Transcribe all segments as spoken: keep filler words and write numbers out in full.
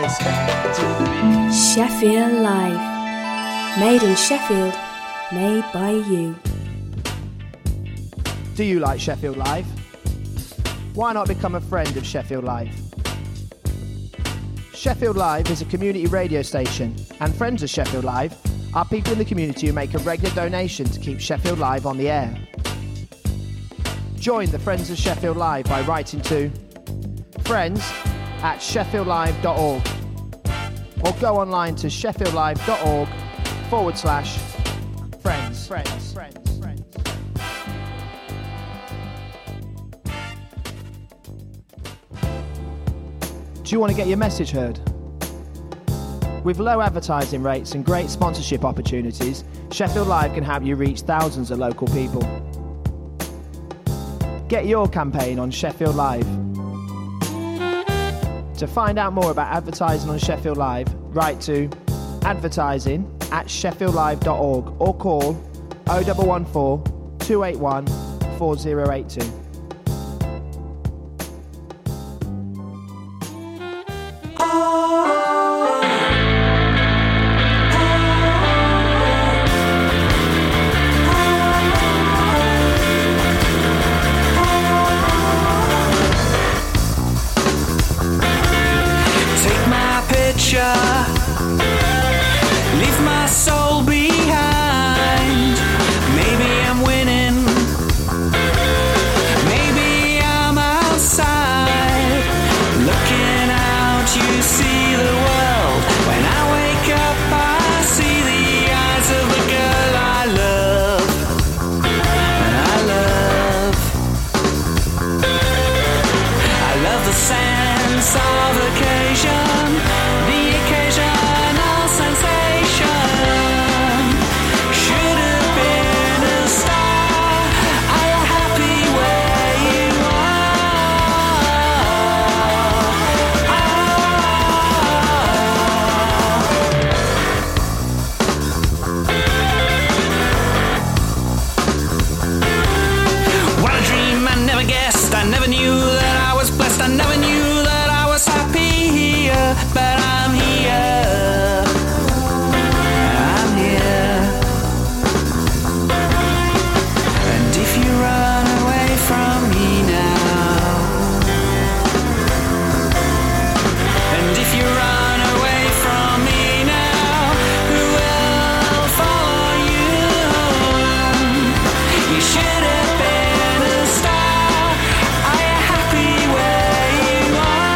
Sheffield Live. Made in Sheffield, made by you. Do you like Sheffield Live? Why not become a friend of Sheffield Live? Sheffield Live is a community radio station, and friends of Sheffield Live are people in the community who make a regular donation to keep Sheffield Live on the air. Join the Friends of Sheffield Live by writing to friends at sheffield live dot org or go online to sheffieldlive.org forward slash friends. Friends, friends, friends. Do you want to get your message heard? With low advertising rates and great sponsorship opportunities, Sheffield Live can help you reach thousands of local people. Get your campaign on Sheffield Live. To find out more about advertising on Sheffield Live, write to advertising at sheffield live dot org or call oh one one four, two eight one, four oh eight two. Leave my soul behind. Maybe I'm winning. Maybe I'm outside. Looking out, you see the world. When I wake up, I see the eyes of the girl I love. And I love. I love the sense of occasion. The occasional sensation. Should have been a star. Are you happy where you are? What a dream, I never guessed. I never knew that I was blessed. I never knew that I was happy here. But I'm here, I'm here. And if you run away from me now, and if you run away from me now, who will follow you? You should have been a star. Are you happy where you are?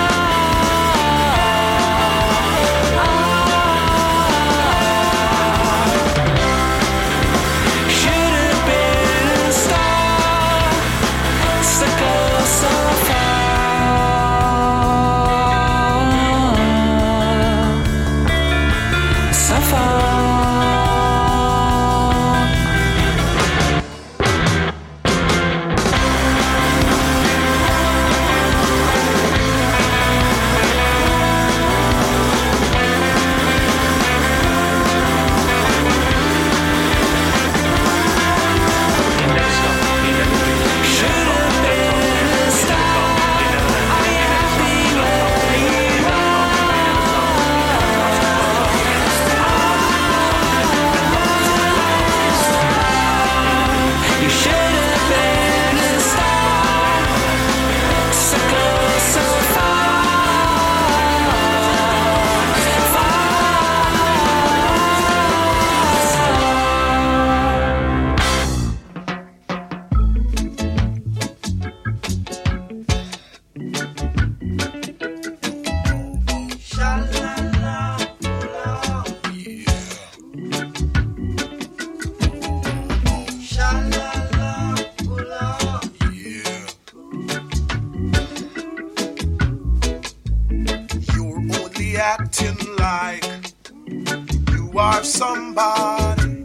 Acting like you are somebody,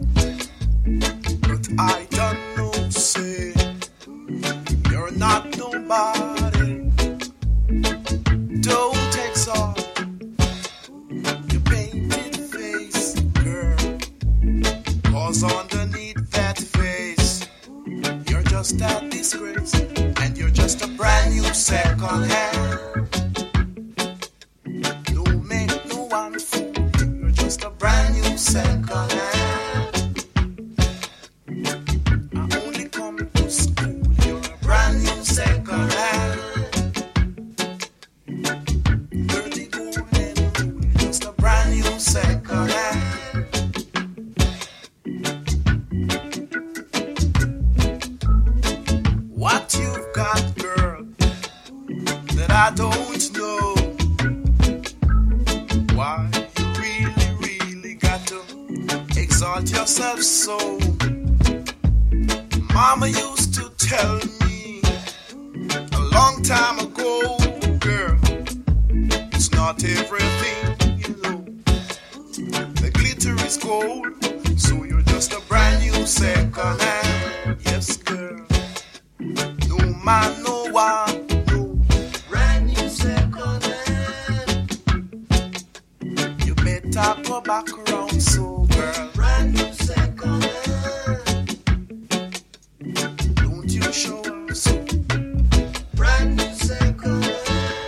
but I don't know, say you're not nobody. Don't exalt your painted face, girl, 'cause underneath that face you're just a disgrace, and you're just a brand new second hand. Don't make want yourself so. Mama used to tell me a long time ago, girl, it's not everything, you know. The glitter is gold, so you're just a brand new second hand. Yes, girl. No man, no one, no brand new second hand. You better go back around, so girl. Brand new second hand. Don't you show us so. Brand new second hand.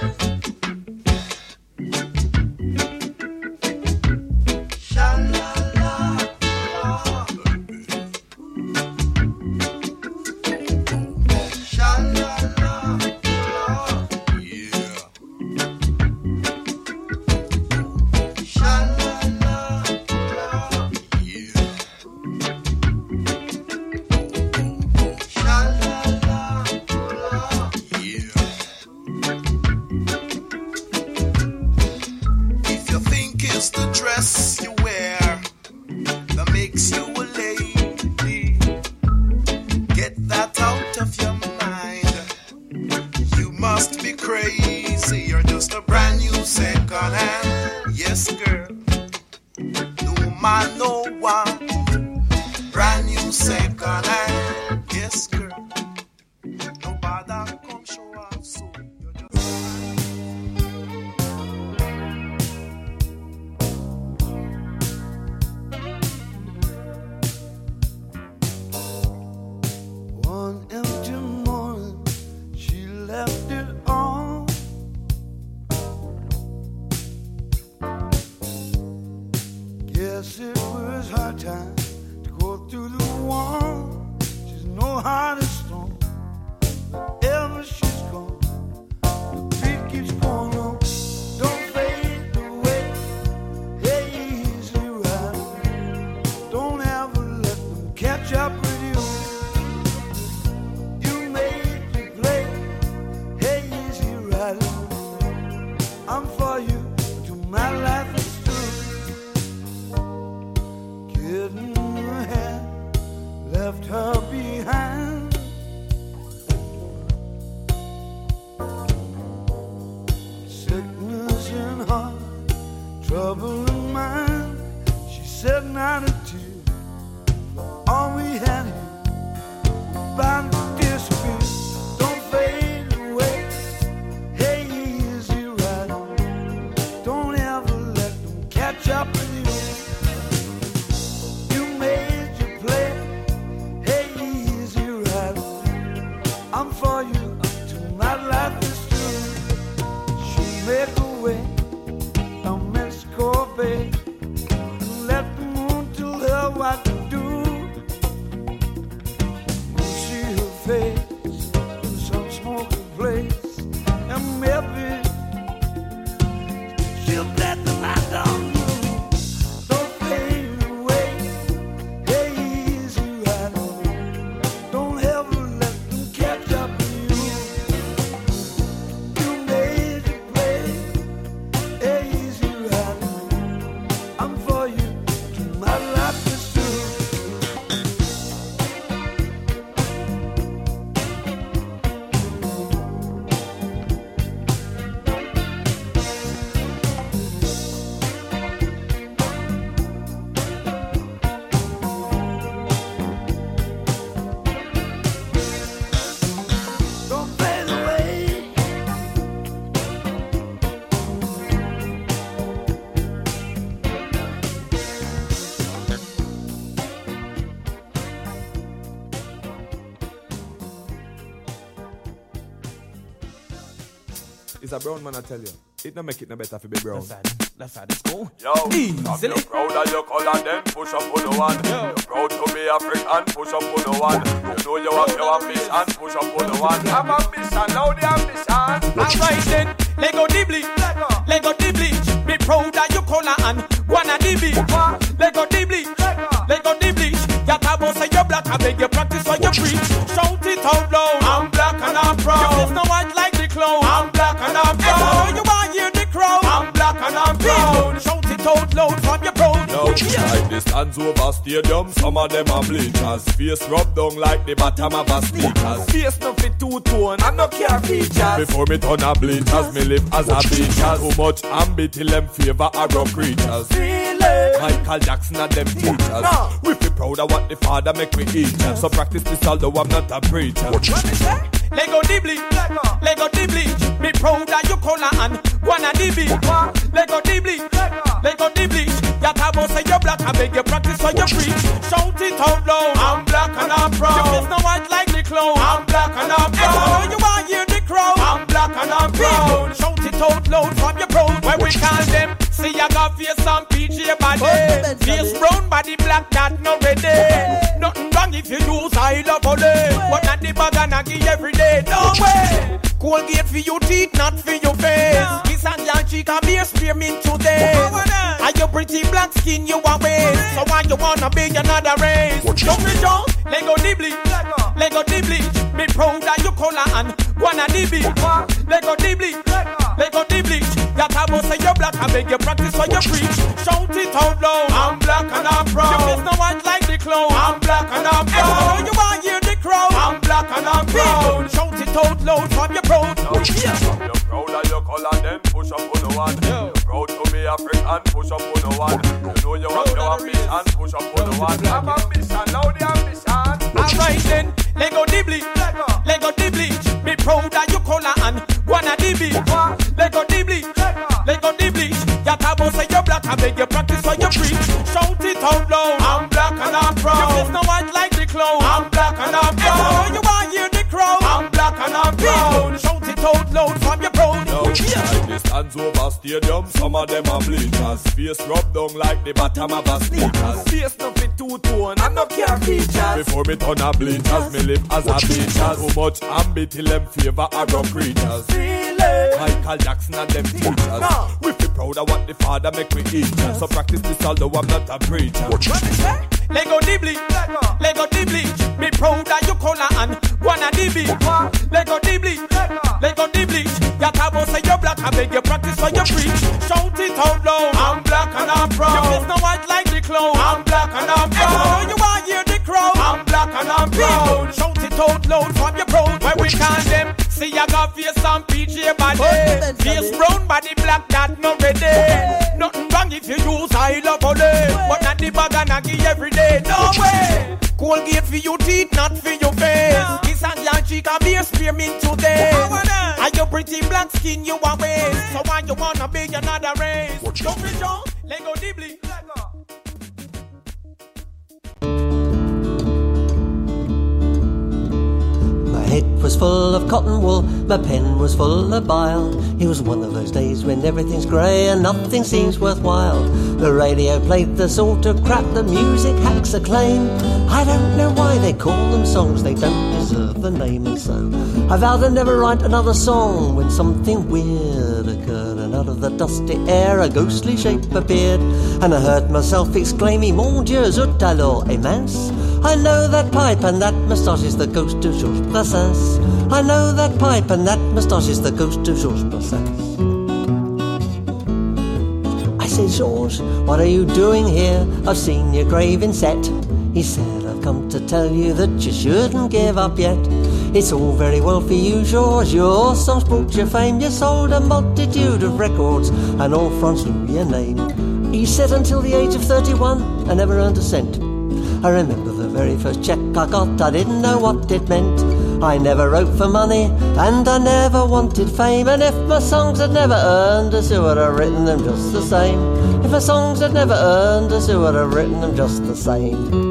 It's a brown man, I tell you. It don't make it no better for be brown. Left side, left side, let's go. Yo, if you're proud of your color, then push up on the one. You're proud to be African, push up on the one. You know you have your ambition, push up on the one. Have ambition, now the ambition. Alright then, Lego Dibly, Lego Dibly. Be proud of your color and wanna Dibly. Lego Dibly, Lego Dibly. Yatabo say you're black, I beg you practice what you preach. Shout it out loud, I'm black and I'm proud. You no white like the clown, I'm black and I'm proud. You want hear the crowd, I'm black and I'm proud. Shout it out loud from your proud. No. Like the stands over stadium, some of them are bleachers. Face rubbed down like the bottom of a sneakers. Face no fit two-tone, and no care features. Before me turn a bleachers, me live as a bleachers. Too much ambit till them favor a rock creatures. Michael Jackson and them teachers. No. We feel proud of what the father make we eat. So practice this although I'm not a preacher. Lego Dibbly, Lego Dibbly, be proud of your color and wanna dibby. Lego Dibbly, Lego Dibbly, your tabo say you're black, I beg you practice for your preach. Shout it out loud, I'm black and I'm proud. Your face no white like the clown, I'm black and I'm proud. You want hear the crowd, I'm black and I'm proud. Shout it out loud from your crowd, where we call them. See I got face some P J body, face brown body black that no ready. Nothing wrong if you use I love only, but not the bag and I give every day. No way. Colgate for your teeth, not for your face. Kiss and your cheek and be a spearmint today. And your pretty black skin you are waste. So why you wanna be another race? Don't be Joe, Lego Dibbly, Lego Dibbly. Be proud of your color and wanna dibby. Lego Dibbly, Lego Dibbly. Your tabo say you're black, I beg you practice what you preach. Shout it out loud, I'm black and I'm proud. Your face no white like the clown, I'm black and I'm proud. You want hear the crowd, I'm black and I'm proud. Shout it out loud from your proud. Now, yeah. From your proud of your color, then push up on the one. Yeah. You're proud to be African, push up on the one. You know you have your ambition, push up on the one. I'm ambition, now the ambition. Alright then, Lego Dibbly, Lego, Lego Dibbly. Be proud of your color and wanna dibby. Lego Dibbly, Lego, Lego Dibbly. Your tabo say you're black, I beg you practice what you preach. Shout it out loud, I'm black and I'm proud. Your face no white like the clown, I'm black and I'm proud. You want hear the crowd, I'm black and I'm proud. Shout it out loud from your proud. No, like the stands over stadium, some of them are bleachers. Face rubbed down like the bottom of a sneakers. Face no fit two-tone, and no care features. Before me turn a bleachers, me live as a bleachers. Too much ambit till them favor a rock creatures. Michael Jackson and them teachers. We feel proud of what the father make we eat. So practice this although I'm not a preacher. Lego Dibbly, Lego Dibbly. Be proud of your color and wanna dibby. Lego Dibbly, Lego Dibbly. Your tabo say you're black, I beg you practice what you preach. Shout it out loud, I'm black and I'm proud. Your face no white like the clown, I'm black and I'm proud. You want hear the crowd, I'm black and I'm proud. Shout it out loud from your proud, where we call them. See I got face some P J body, face brown body black that no ready. Nothing wrong if you use I love only, but not the bag and I give every day. No way. Colgate for your teeth, not for your face. Kiss and your cheek and be a spearmint today. And your pretty black skin you are waste. So why you wanna be another race? Don't be Joe, Lego Dibbly, Lego. My head was full of cotton wool, my pen was full of bile. It was one of those days when everything's grey and nothing seems worthwhile. The radio played the sort of crap the music hacks acclaim. I don't know why they call them songs, they don't deserve the name. And so I vowed to never write another song when something weird occurred. And out of the dusty air a ghostly shape appeared, and I heard myself exclaiming, Mon Dieu, zut alors, et mince. I know that pipe and that moustache is the ghost of Georges Brassens. I know that pipe and that moustache is the ghost of Georges Brassens. I said, Georges, what are you doing here? I've seen your grave inset. He said, I've come to tell you that you shouldn't give up yet. It's all very well for you, Georges, your songs brought you fame. You sold a multitude of records and all France knew your name. He said, until the age of thirty-one, I never earned a cent. I remember the very first cheque I got, I didn't know what it meant. I never wrote for money, and I never wanted fame. And if my songs had never earned us, who would have written them just the same? If my songs had never earned us, who would have written them just the same?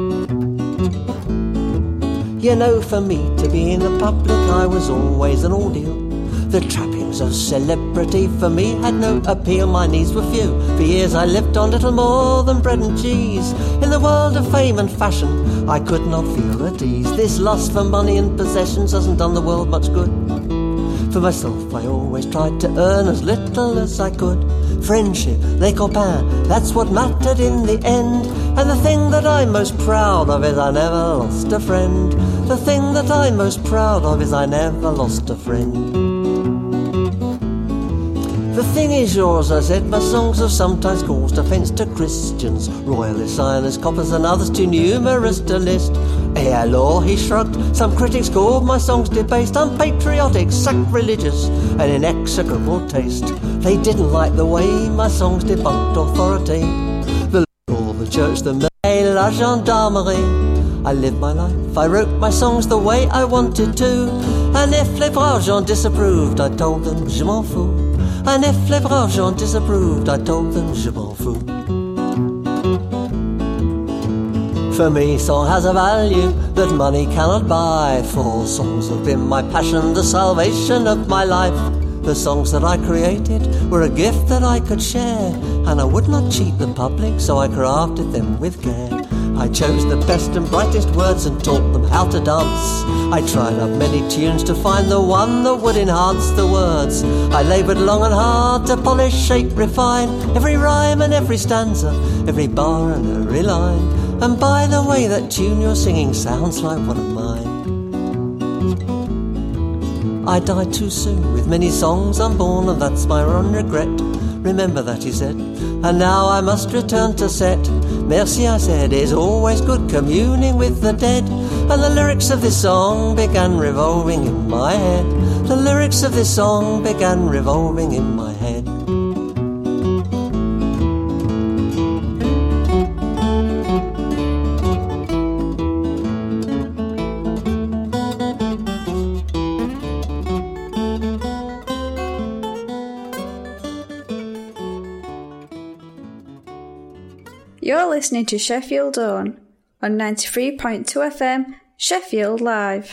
You know, for me to be in the public, I was always an ordeal. The trappings of celebrity for me had no appeal. My needs were few. For years I lived on little more than bread and cheese. In the world of fame and fashion, I could not feel at ease. This lust for money and possessions hasn't done the world much good. For myself, I always tried to earn as little as I could. Friendship, les copains, that's what mattered in the end. And the thing that I'm most proud of is I never lost a friend. The thing that I'm most proud of is I never lost a friend. The Everything is yours, I said. My songs have sometimes caused offence to Christians, royalists, Zionists, coppers and others too numerous to list. Eh alors, he shrugged. Some critics called my songs debased, unpatriotic, sacrilegious and in execrable taste. They didn't like the way my songs debunked authority, the law, the church, the mail, la gendarmerie. I lived my life, I wrote my songs the way I wanted to, and if les braves gens disapproved, I told them je m'en fous. And if les braves gens disapproved, I told them je m'en fous. For me, song has a value that money cannot buy, for songs have been my passion, the salvation of my life. The songs that I created were a gift that I could share, and I would not cheat the public, so I crafted them with care. I chose the best and brightest words and taught them how to dance. I tried out many tunes to find the one that would enhance the words. I laboured long and hard to polish, shape, refine every rhyme and every stanza, every bar and every line. And by the way, that tune you're singing sounds like one of mine. I died too soon with many songs unborn, and that's my one regret. Remember that, he said, and now I must return to set. Merci, I said, is always good communing with the dead. And the lyrics of this song began revolving in my head. The lyrics of this song began revolving in my head. You're listening to Sheffield On on ninety-three point two F M, Sheffield Live.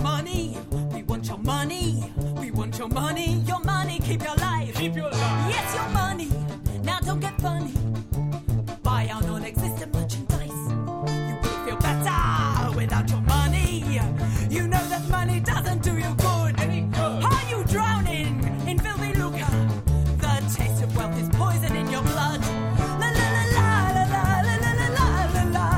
money. We want your money. We want your money. Your money, keep your life. Keep your life. Yes, your money. Now don't get funny. Buy our non-existent merchandise. You will feel better without your money. You know that money doesn't do you good. Any good. Are you drowning in filthy lucre? The taste of wealth is poison in your blood. La la la la la la la la la la la la.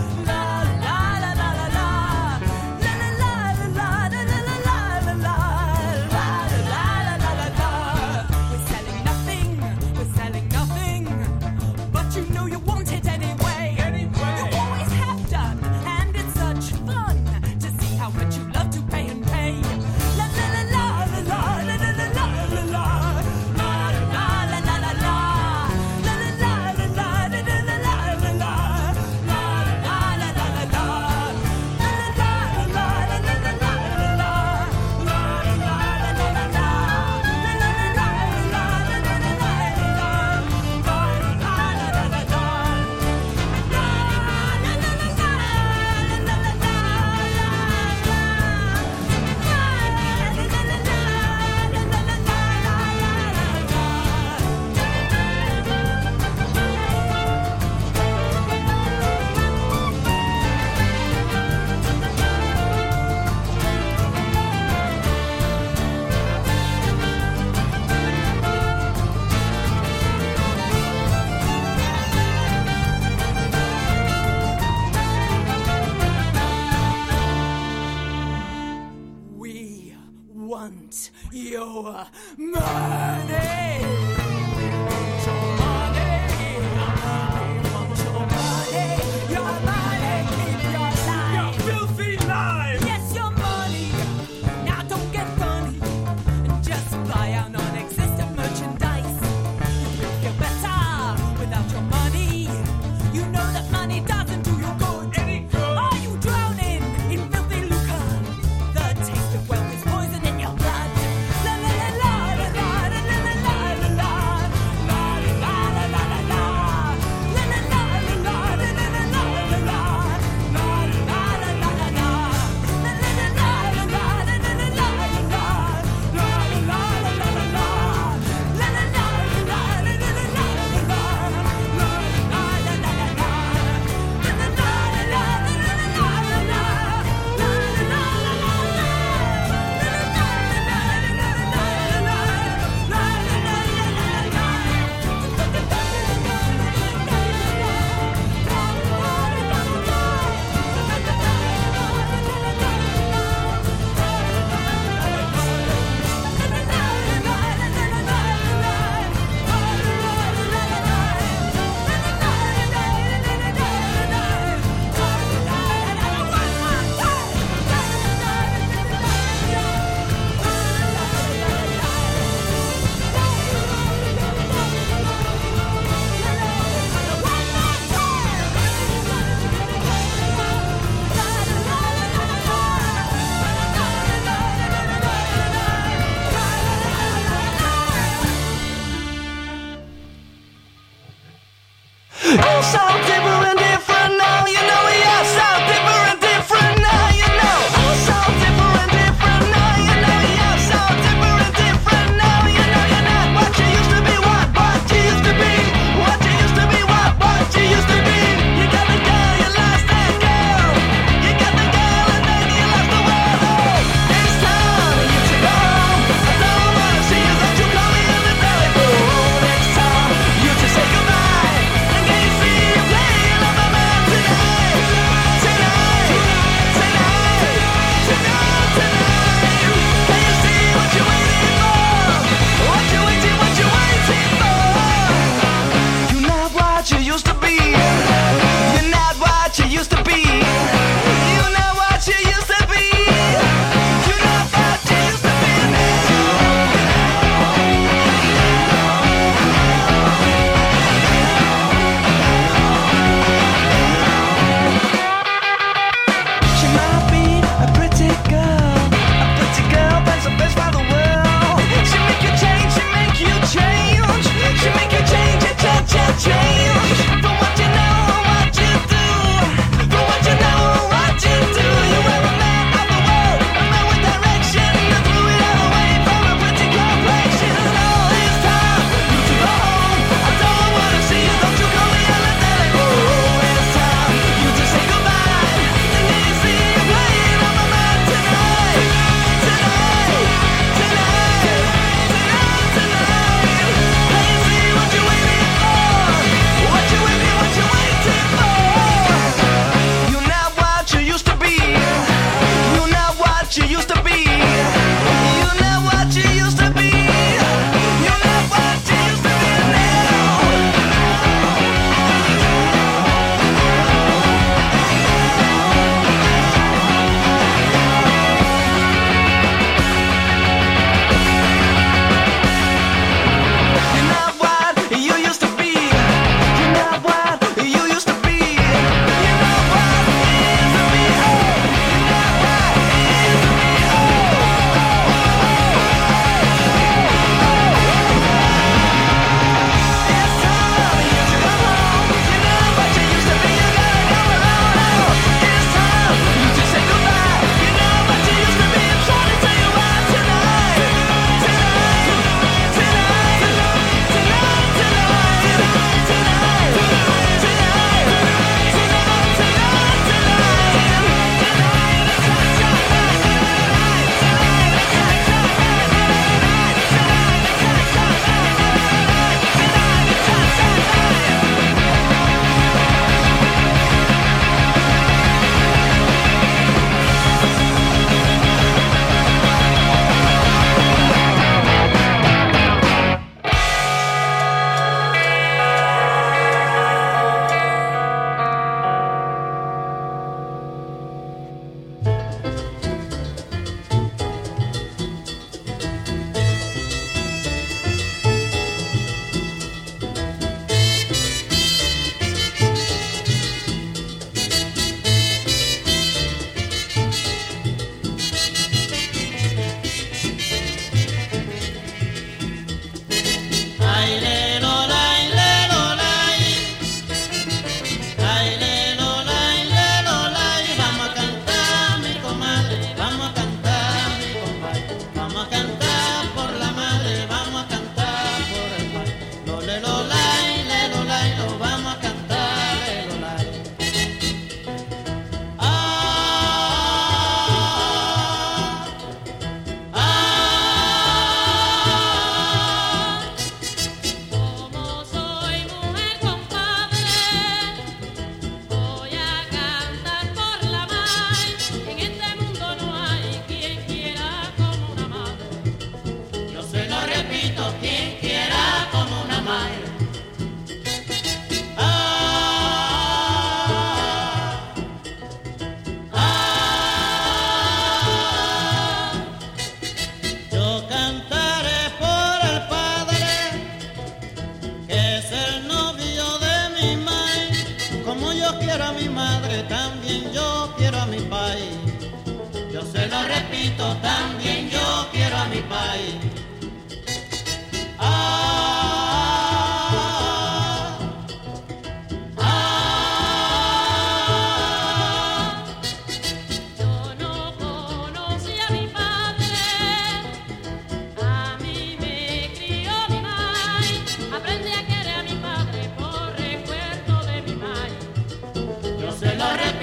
Your money. Say goodbye and can you see you play?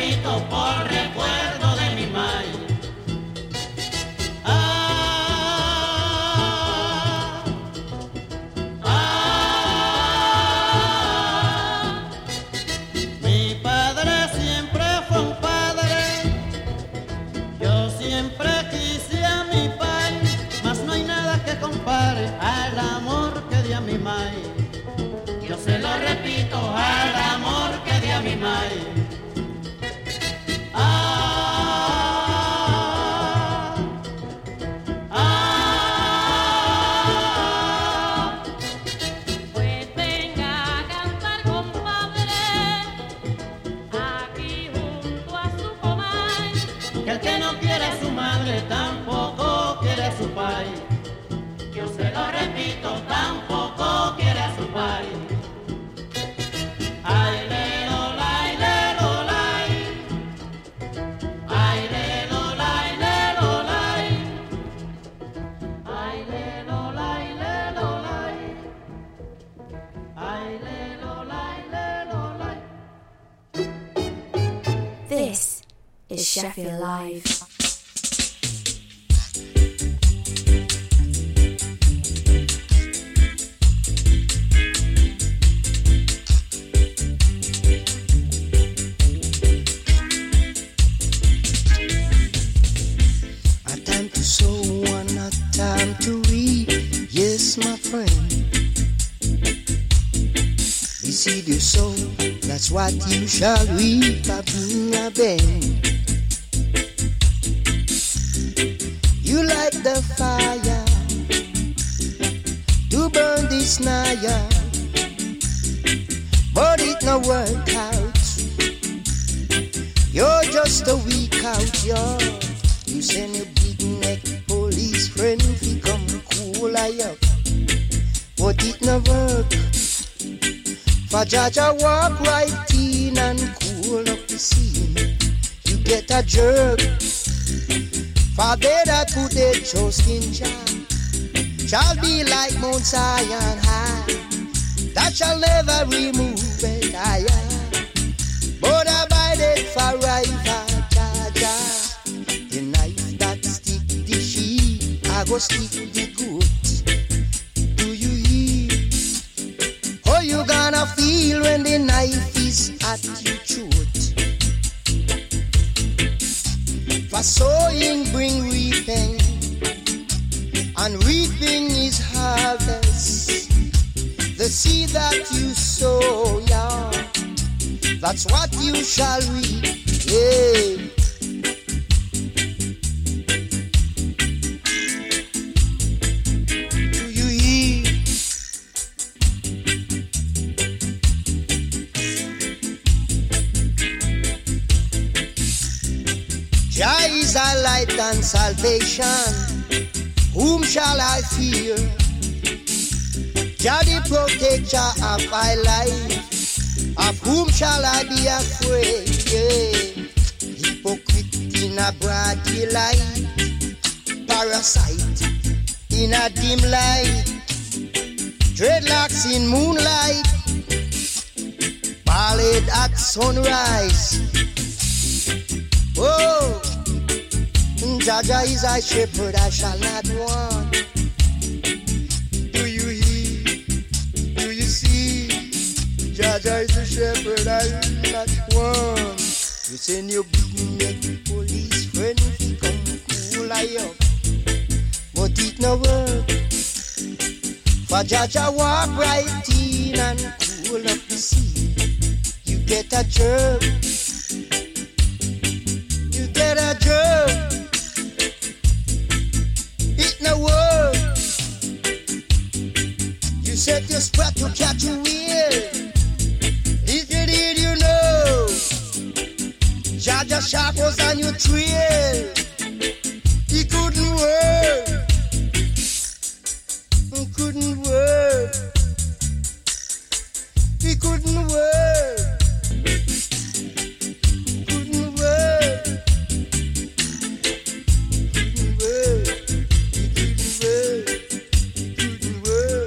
repito por recuerdo de mi mai. Ah, ah, mi padre siempre fue un padre, yo siempre quise a mi pai, mas no hay nada que compare al amor que di a mi mai. Yo se lo repito, al amor que di a mi mai. Ah, ah, pues venga a cantar, compadre, aquí junto a su comadre. que el que no quiere a su madre tampoco quiere a su pai. Yo se lo repito, tampoco quiere a su pai. Ay, lelo, lai, lelo, lai. Ay, lelo, lai, lelo, lai. Ay, lelo, lai, lelo, lai. Ay, lelo, lai, lelo, lai. This is Sheffield Live. A time to sow and a time to reap. Yes, my friend. The seed you sow, that's what you shall reap. A bring a bend. You light the fire to burn this naya, but it no work out. You're just a weak out, yo. You send your big neck police friend, he come cool I up, but it no work. For Jaja walk right in and cool up the scene, you get a jerk. For they that put their trust in Jah shall be like Mount Zion high, that shall never remove it, I but abided forever, Jaja. The knife that stick the sheep, I go stick the goat. Do you hear? How you gonna feel when the knife is at your throat? For sowing bring reaping, and reaping is harvest. The seed that you sow, yeah, that's what you shall reap, yeah. Do you hear? Jah is our light and salvation, whom shall I fear? Jah the protector of my life, of whom shall I be afraid? Yeah. Hypocrite in a broad daylight, parasite in a dim light, dreadlocks in moonlight, ballad at sunrise. Oh, Jaja is a shepherd, I shall not want. Do you hear? Do you see? Jaja is a shepherd, I will not want. You send your big neck police friend, he come cool I up, but it no work. For Jaja walk right in and cool up the sea, you get a jerk. You get a jerk. It no work. You set your spot to catch a wheel. If you did, you know, Jaja Shark was on your trail. He couldn't work. He couldn't work. He couldn't work. Couldn't work. Couldn't work. He couldn't work. He couldn't work.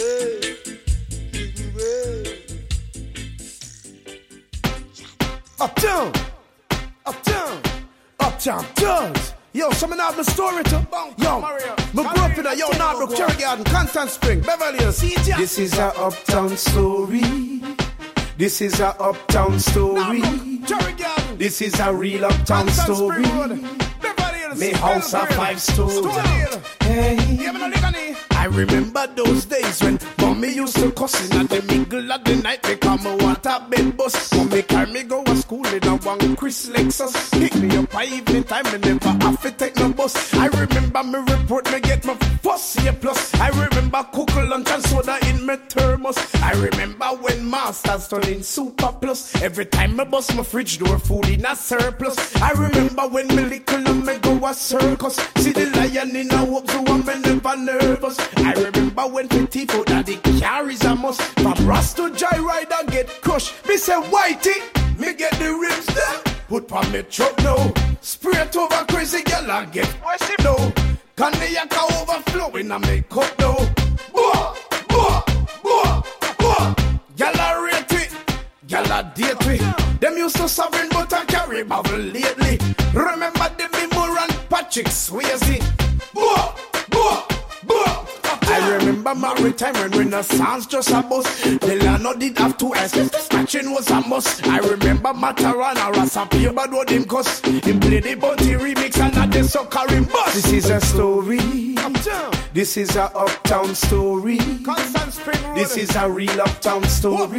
He couldn't work. Couldn't work. Up Uptown, uptown, uptown thugs. Yo, some of them have my story too. Yo, my grew up in a yo, Narbrook, Cherry Garden, Constant Spring, Beverly Hills. This is a uptown story. This is a uptown story. This is a real uptown story. Me house a five story. Hey, I remember those days when mommy used to cussing at the middle of the night because my water bed bus. Mommy carry me go to school in a one Chris Lexus. Pick me up by evening time and never have to take no bus. I remember me report me get my first year plus. I remember cook lunch and soda in my thermos. I remember when masters turn in super plus. Every time I bust my fridge door food in a surplus. I remember when me little and me go a circus. See the lion in a hope so I'm never nervous. I remember when petty food daddy carries a must. From Ross to Joyride get crushed. Me say whitey, me get the rims there. Put on me truck now. Spray it over crazy girl and get what's it now. Can the yaka overflowing and make up now. Boah, boah, boah, boah. Y'all are rate it, y'all are date it. Them used to sovereign but I carry bubble lately. Remember the Mimur and Patrick Swayze. Boah, boah, boah. I remember my retirement Renaissance just a bus. The Lano did have two S. Scratching was a must. I remember Matarana Recipe but what him cuss. Him play the Bunty remix and not the sucker him bust. This is a story. Uptown. This is a uptown story. Constant Spring Road. This is a real uptown story.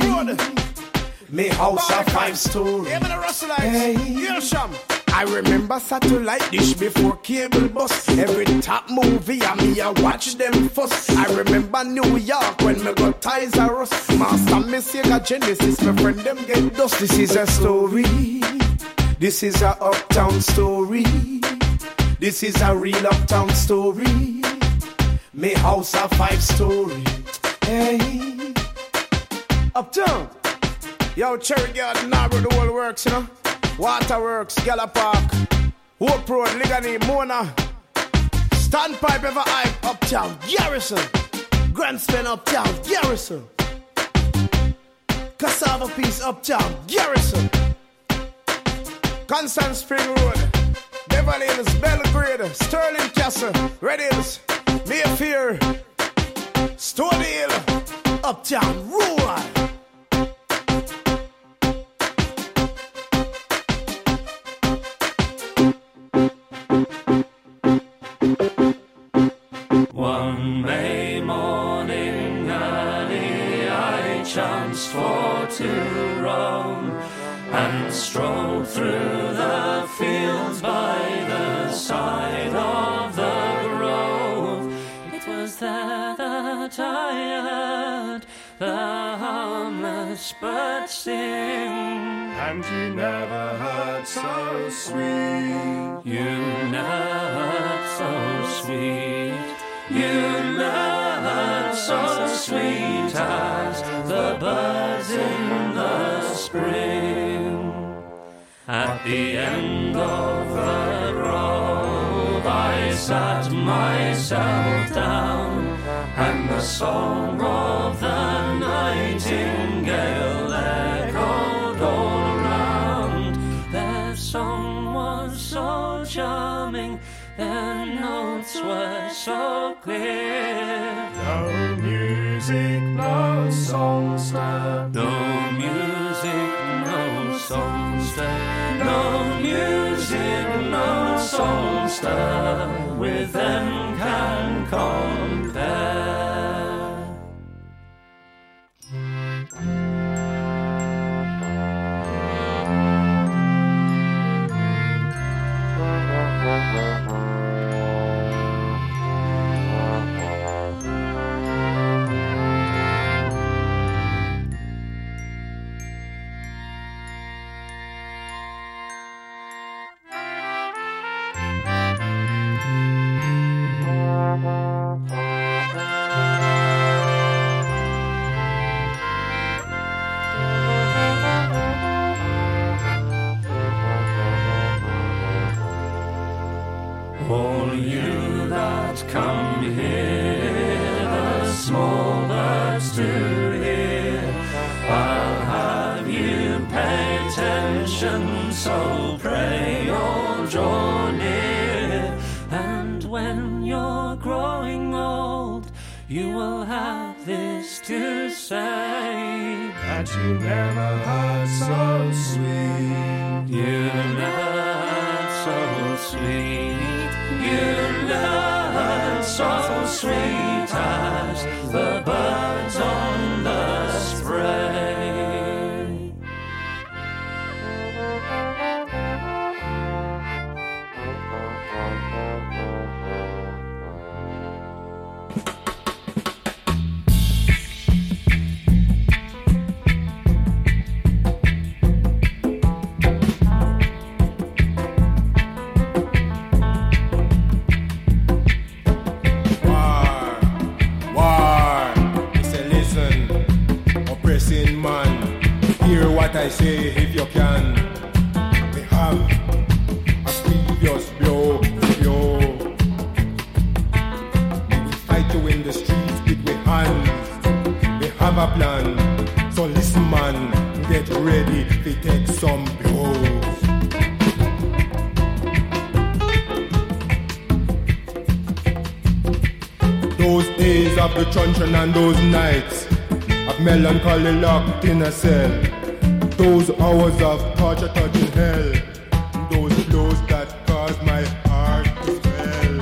Me house a five story. Hey. I remember satellite dish before cable bus. Every top movie I me I watch them first. I remember New York when me got Ties R Us. Master me Sega Genesis, my friend them get dust. This is a story. This is a uptown story. This is a real uptown story. Me house a five story. Hey, uptown. Yo, Cherry Garden, Narbrook, the whole works, you know. Waterworks, Gala Park, Hope Road, Ligani, Mona, Standpipe, Ever Hype, Uptown, Garrison, Grand Spend, Uptown, Garrison, Cassava Piece, Uptown, Garrison, Constant Spring Road, Beverly Hills, Belgrade, Sterling Castle, Red Hills, Mayfair, Stony Hill, Uptown, Rural. One May morning early I chanced for to roam and strolled through the fields by the side of the grove. It was there that I heard the harmless bird sing, and you never heard so sweet. You never heard so sweet. You never heard so sweet as the birds in the spring. At the end of the grove I sat myself down, and the song of the nightingale echoed all around. Their song was so charming, their notes were so clear. No music, no songster. No music, no songster. No music, no songster with them can compare. All you that come here, the small birds to hear, I'll have you pay attention so pray or draw near. And when you're growing old, you will have this to say, that you never had so sweet. You never had so sweet. You never had so sweet as the birds on the spray. I say if you can, we have a previous blow, blow. We will fight you in the streets with we hands. We have a plan, so listen man, get ready to take some blows. Those days of the truncheon and those nights of melancholy locked in a cell. Those hours of torture touching hell, those blows that caused my heart to swell,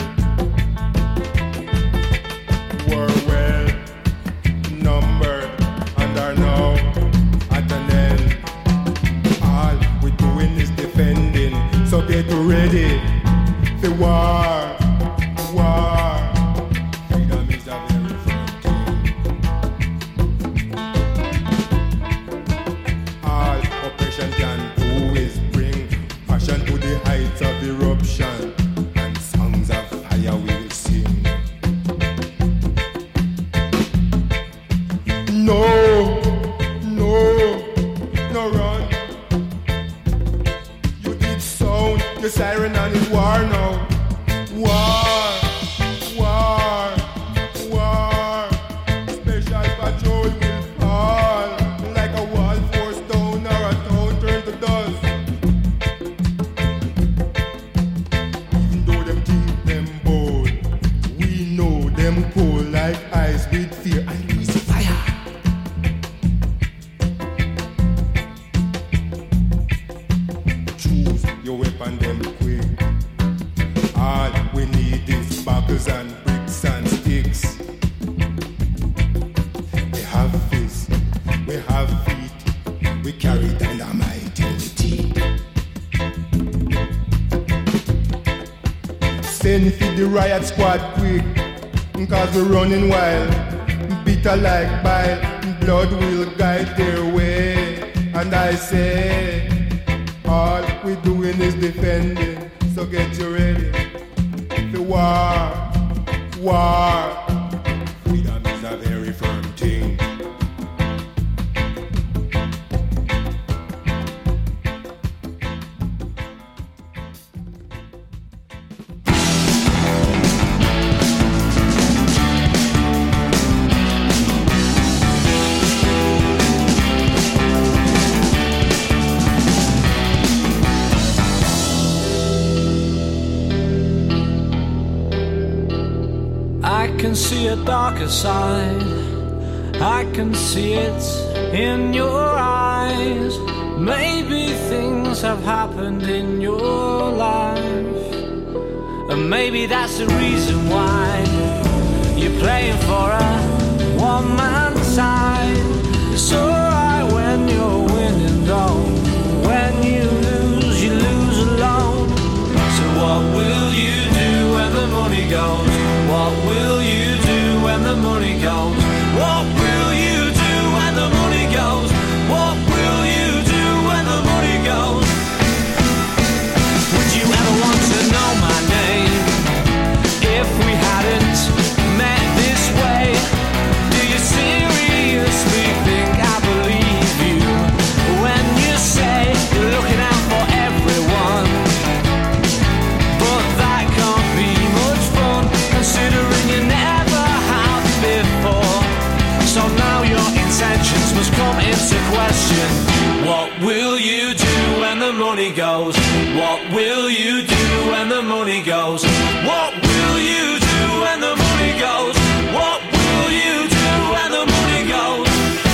were well numbered and are now at an end. All we're doing is defending, so get ready for war, war. Freedom is a very firm thing. Oppression can do is bring passion to the heights of eruption, and songs of fire we will sing. No, no, no run. You did sound your siren and it's war now. War, war, war. Special patrol will fall like a wall force down or a town turned to dust. Even though them think them bold, we know them cold like ice with fear and lose fire. Choose your weapon them quick. All we need is buckles and bricks and sticks. We have fists, we have feet, we carry dynamite in the teeth. Send for the riot squad quick, cause we're running wild. Bitter like bile, blood will guide their way. And I say, all we're doing is defending, so get you ready. The war, war. Freedom is a very firm thing. I can see a darker side. I can see it in your eyes. Maybe things have happened in your life, and maybe that's the reason why you're playing for a one-man side. It's alright when you're winning though. When you lose, you lose alone. So what will you do when the money goes? What will you do when the money goes? What will you do when the money goes? What will you do when the money goes? Would you ever want to know my name if we hadn't met this way? Do you seriously think I believe you when you say you're looking out for everyone? But that can't be much fun, considering you never have before. goes? What will you do when the money goes? What will you do when the money goes? What will you do when the money goes?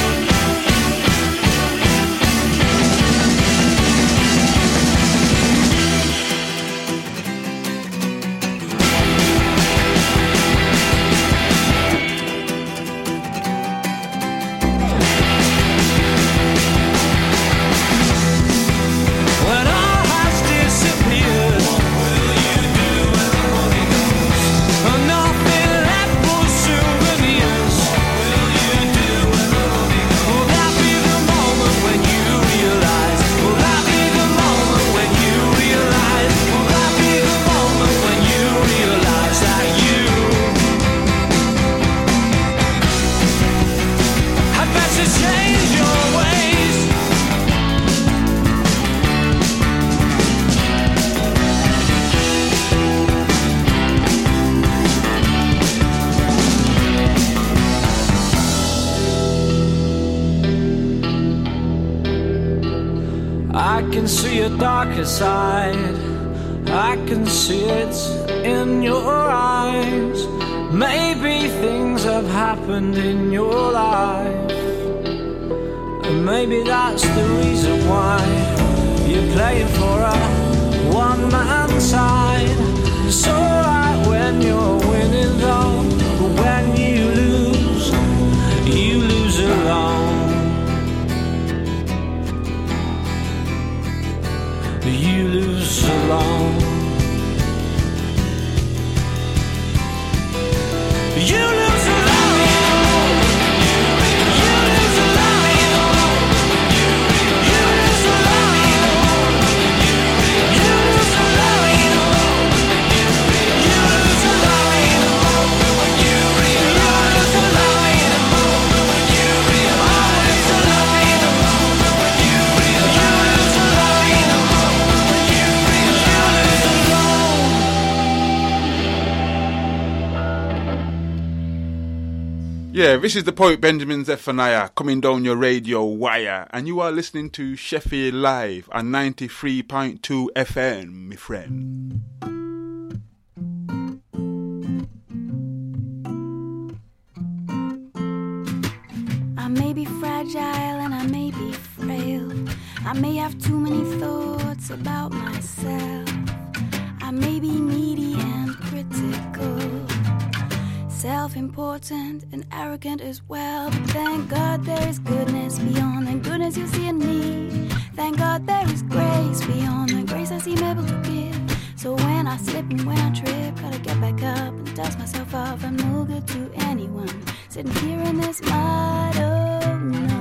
I can see a darker side, I can see it in your eyes. Maybe things have happened in your life, and maybe that's the reason why you're playing for a one-man side. It's alright when you're winning though, but when you lose, you lose alone. You lose alone. You lose alone. You lose alone. You lose alone. You lose alone. You lose alone when you realize. You lose alone in a moment when you realize. You lose alone in a moment when you realize. You lose alone in a moment. Yeah, this is the poet Benjamin Zephaniah coming down your radio wire, and you are listening to Sheffield Live on ninety-three point two F M, my friend. I may be fragile and I may be frail. I may have too many thoughts about myself. I may be needy and critical, self-important and arrogant as well. But thank God there is goodness beyond the goodness you see in me. Thank God there is grace beyond the grace I seem able to give. So when I slip and when I trip, gotta get back up and dust myself off. I'm no good to anyone sitting here in this mud. Oh no.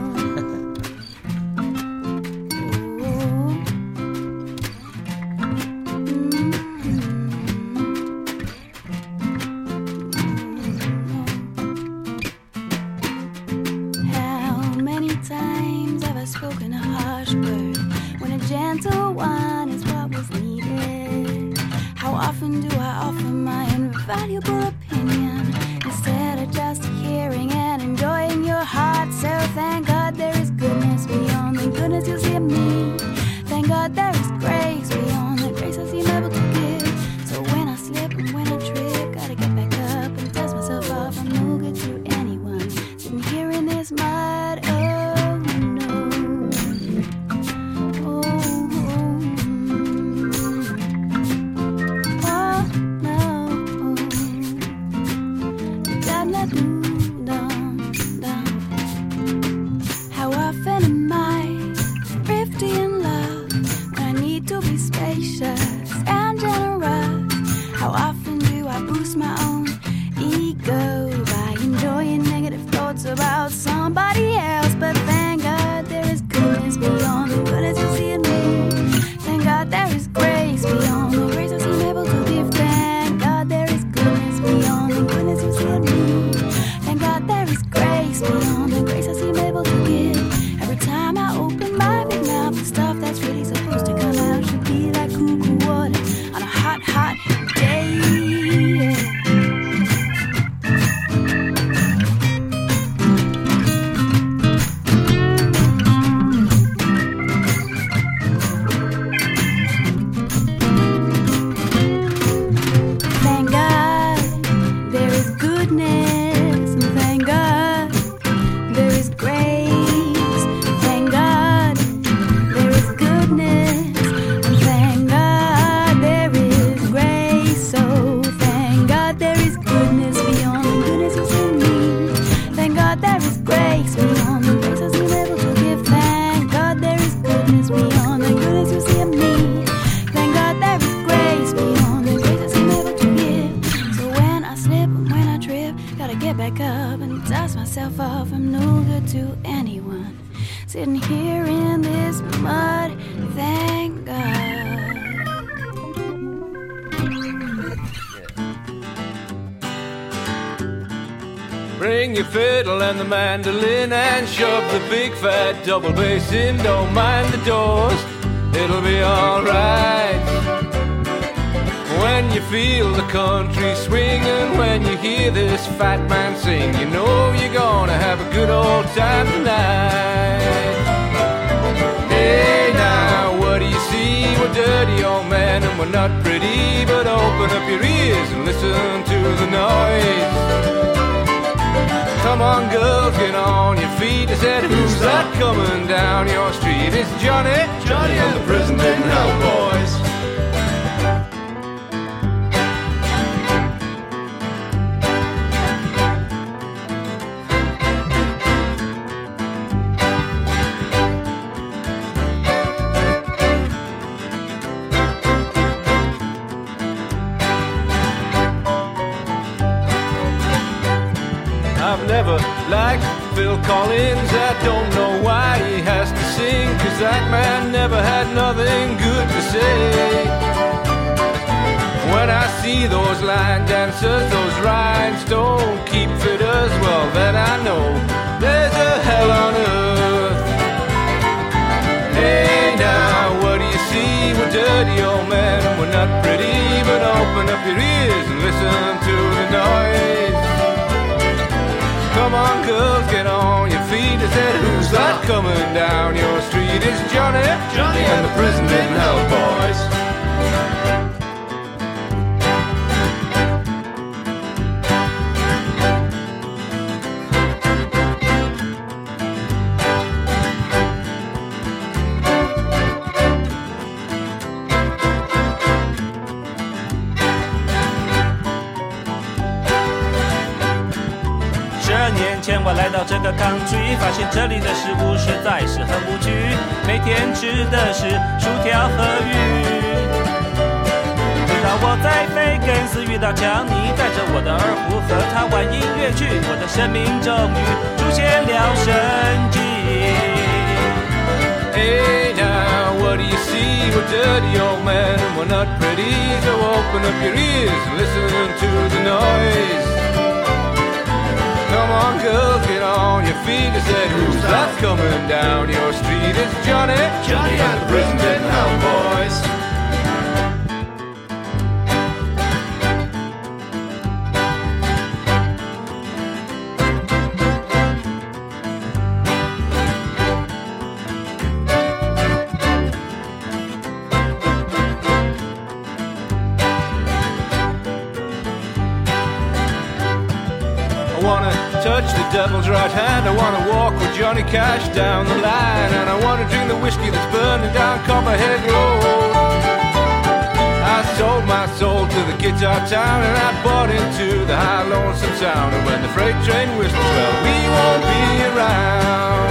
Spoken a harsh word when a gentle one is what was needed. How often do I offer my invaluable opinion instead of just hearing and enjoying your heart? So thank God there is goodness beyond the goodness you see in me. Thank God there is grace beyond the grace I seem able to give. So when I slip and when I trip, gotta get back up and dust myself off. I'm no good to anyone sitting here in this mud. Oh. How often am I thrifty in love when I need to be spacious and generous? How often do I boost my own ego by enjoying negative thoughts about somebody else? But thank God there is goodness beyond the goodness you see in me. Thank God there is grace beyond the grace I seem able to give. Thank God there is goodness beyond the goodness you see in me. Thank God there is grace beyond the grace I seem able to give. Every time I open my big mouth, the stuff that's really supposed to come out should be like cuckoo water on a hot, hot day. myself off, I'm no good to anyone. Sitting here in this mud, thank God. Bring your fiddle and the mandolin and shove the big fat double bass in. Don't mind the doors, it'll be alright. When you feel the country swinging, when you hear this fat man sing, you know you're gonna have a good old time tonight. Hey now, what do you see? We're dirty old man and we're not pretty, but open up your ears and listen to the noise. Come on girls, get on your feet. I said, who's that coming down your street? It's Johnny, Johnny and the Prison Didn't Help Boys. Never liked Phil Collins, I don't know why he has to sing, cause that man never had nothing good to say. When I see those line dancers, those rhinestone keep fitters, well then I know there's a hell on earth. Hey now, what do you see? We're dirty old men, we're not pretty, but open up your ears and listen to the noise. Come on girls, get on your feet. I said, who's that coming down your street? It's Johnny, Johnny and the Prison Didn't Help Boys. 我来到这个 country， 发现这里的食物实在是很无趣，每天吃的是薯条和鱼。直到我在菲根斯遇到强尼，带着我的二胡和他玩音乐剧，我的生命终于出现了生机。 Hey now, what do you see? We're dirty old men and we're not pretty, so open up your ears and listen to the noise. Come on girls, get on your feet. I said, who's that coming down your street? It's Johnny, Johnny and the Prison Didn't Help Boys. Touch the devil's right hand. I wanna walk with Johnny Cash down the line, and I wanna drink the whiskey that's burning down Copperhead Road. I sold my soul to the guitar town, and I bought into the high lonesome sound. And when the freight train whistles, well, we won't be around.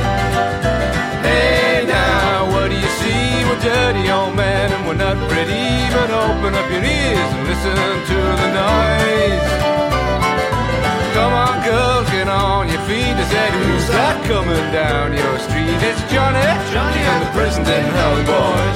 Hey now, what do you see? We're dirty old men and we're not pretty, but open up your ears and listen to the noise. Come on girls, get on your feet. I said, who's that coming down your street? It's Johnny, Johnny and the Prison Didn't Help Boys.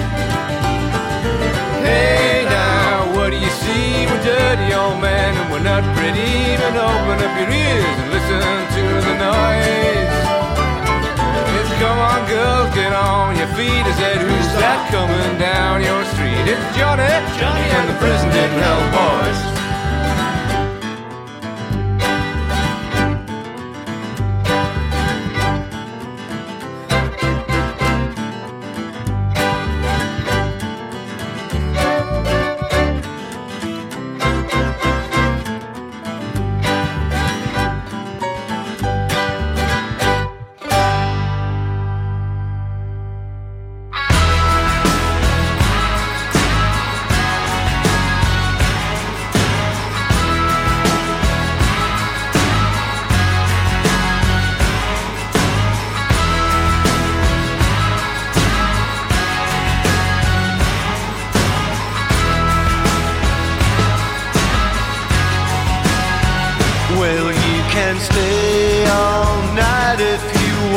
Hey now, what do you see? We're dirty old men and we're not pretty, but open up your ears and listen to the noise. It's come on girls, get on your feet. I said, who's that coming down your street? It's Johnny, Johnny and the Prison Didn't Help Boys.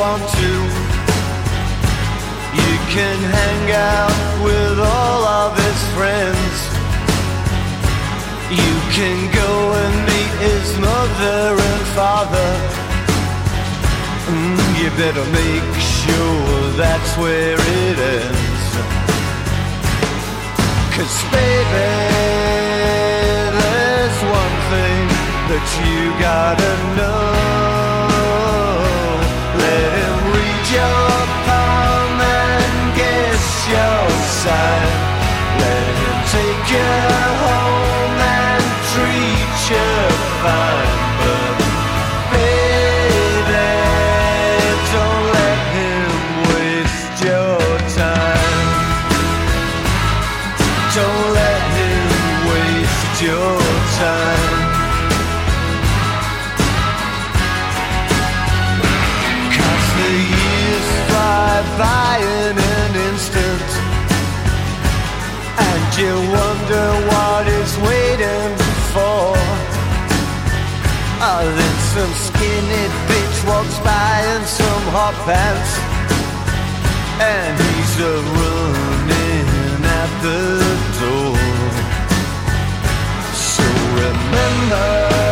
want to. You can hang out with all of his friends. You can go and meet his mother and father. Mm, you better make sure that's where it ends. 'Cause baby, there's one thing that you gotta know. Let him read your palm and guess your sign. Let him take you home and treat you fine. But baby, don't let him waste your time. Don't let him waste your time. Cause the years fly by in an instant, and you wonder what is waiting for. Oh, then some skinny bitch walks by in some hot pants, and he's a running at the door. So remember